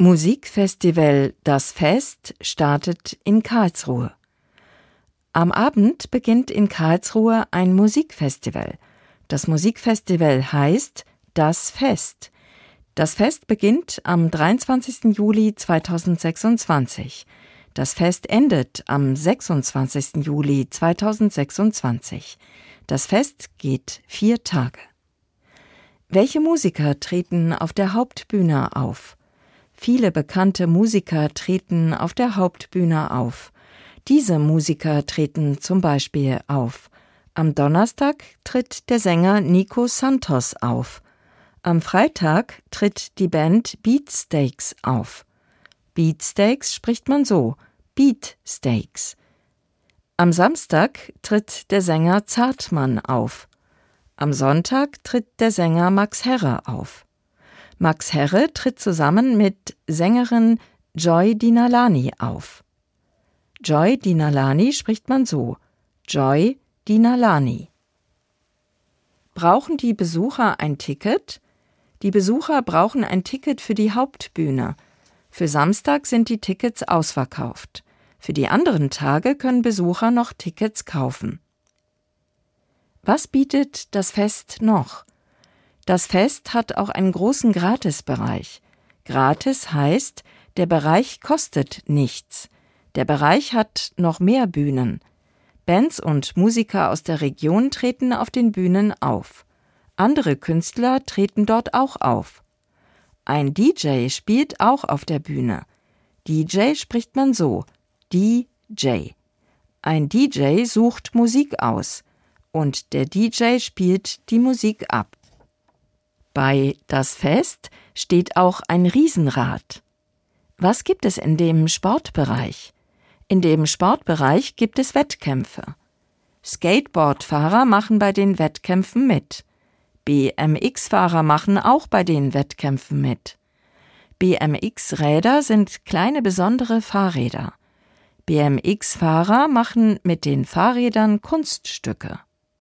Musikfestival Das Fest startet in Karlsruhe. Am Abend beginnt in Karlsruhe ein Musikfestival. Das Musikfestival heißt Das Fest. Das Fest beginnt am 23. Juli 2026. Das Fest endet am 26. Juli 2026. Das Fest geht 4 Tage. Welche Musiker treten auf der Hauptbühne auf? Viele bekannte Musiker treten auf der Hauptbühne auf. Diese Musiker treten zum Beispiel auf. Am Donnerstag tritt der Sänger Nico Santos auf. Am Freitag tritt die Band Beatsteaks auf. Beatsteaks spricht man so, Beatsteaks. Am Samstag tritt der Sänger Zartmann auf. Am Sonntag tritt der Sänger Max Herre auf. Max Herre tritt zusammen mit Sängerin Joy Dinalani auf. Joy Dinalani spricht man so, Joy Dinalani. Brauchen die Besucher ein Ticket? Die Besucher brauchen ein Ticket für die Hauptbühne. Für Samstag sind die Tickets ausverkauft. Für die anderen Tage können Besucher noch Tickets kaufen. Was bietet das Fest noch? Das Fest hat auch einen großen Gratisbereich. Gratis heißt, der Bereich kostet nichts. Der Bereich hat noch mehr Bühnen. Bands und Musiker aus der Region treten auf den Bühnen auf. Andere Künstler treten dort auch auf. Ein DJ spielt auch auf der Bühne. DJ spricht man so, DJ. Ein DJ sucht Musik aus und der DJ spielt die Musik ab. Bei Das Fest steht auch ein Riesenrad. Was gibt es in dem Sportbereich? In dem Sportbereich gibt es Wettkämpfe. Skateboardfahrer machen bei den Wettkämpfen mit. BMX-Fahrer machen auch bei den Wettkämpfen mit. BMX-Räder sind kleine besondere Fahrräder. BMX-Fahrer machen mit den Fahrrädern Kunststücke.